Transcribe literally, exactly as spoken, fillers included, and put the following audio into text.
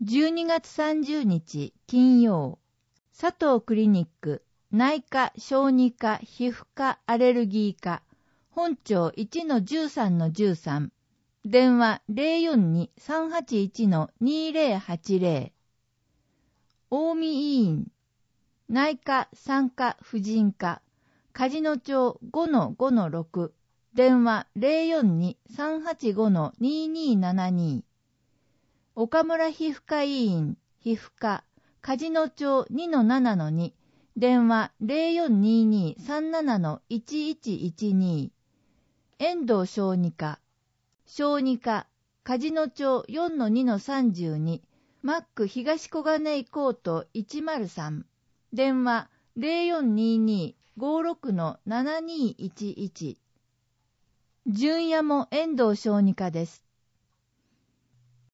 じゅうにがつさんじゅうにち金曜、佐藤クリニック内科小児科皮膚科アレルギー科本庁 いちのじゅうさんのじゅうさん 電話 ゼロよんに さんはちいち にゼロはちゼロ 近江医院内科産科婦人科梶野町 ごのごのろく 電話 ゼロよんに さんはちご ににななに岡村皮膚科医院皮膚科梶野町 にのななのに 電話 ゼロよんにに さんなないちいちいちに遠藤小児科小児科梶野町 よんのにのさんじゅうに マック東小金井コートいちまるさん電話 ゼロよんにに ごろくのななにいちいち純也も遠藤小児科です。